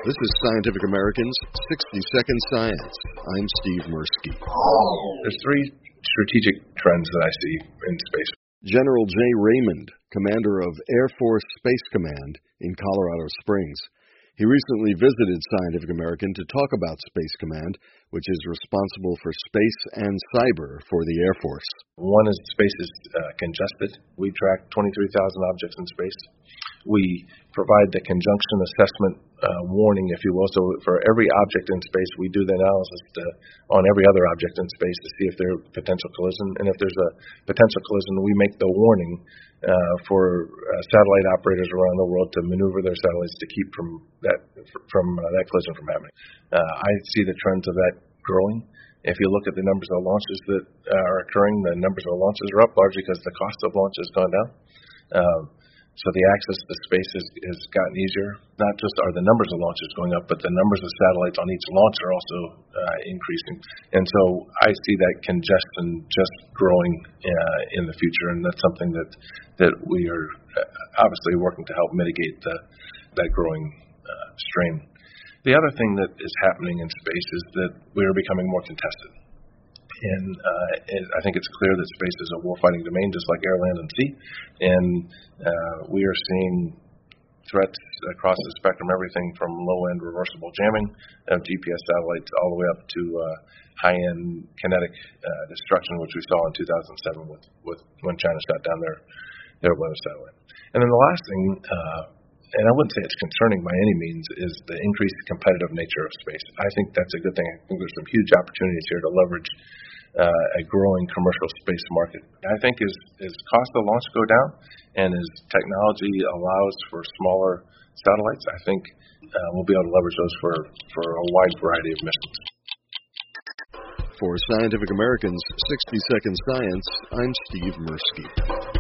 This is Scientific American's 60 Second Science. I'm Steve Mirsky. There's three strategic trends that I see in space. General J. Raymond, commander of Air Force Space Command in Colorado Springs. He recently visited Scientific American to talk about Space Command, which is responsible for space and cyber for the Air Force. One is space is congested. We track 23,000 objects in space. We provide the conjunction assessment warning, if you will. So for every object in space, we do the analysis on every other object in space to see if there's potential collision. And if there's a potential collision, we make the warning for satellite operators around the world to maneuver their satellites to keep that collision from happening. I see the trends of that growing. If you look at the numbers of launches that are occurring, the numbers of launches are up largely because the cost of launch has gone down. So the access to space has gotten easier. Not just are the numbers of launches going up, but the numbers of satellites on each launch are also increasing. And so I see that congestion just growing in the future, and that's something that we are obviously working to help mitigate that growing strain. The other thing that is happening in space is that we are becoming more contested. And I think it's clear that space is a warfighting domain, just like air, land, and sea. And we are seeing threats across the spectrum, everything from low-end reversible jamming of GPS satellites all the way up to high-end kinetic destruction, which we saw in 2007 with when China shot down their weather satellite. And then the last thing, and I wouldn't say it's concerning by any means, is the increased competitive nature of space. I think that's a good thing. I think there's some huge opportunities here to leverage a growing commercial space market. I think as cost of launch go down and as technology allows for smaller satellites, I think we'll be able to leverage those for a wide variety of missions. For Scientific American's 60 Second Science, I'm Steve Mirsky.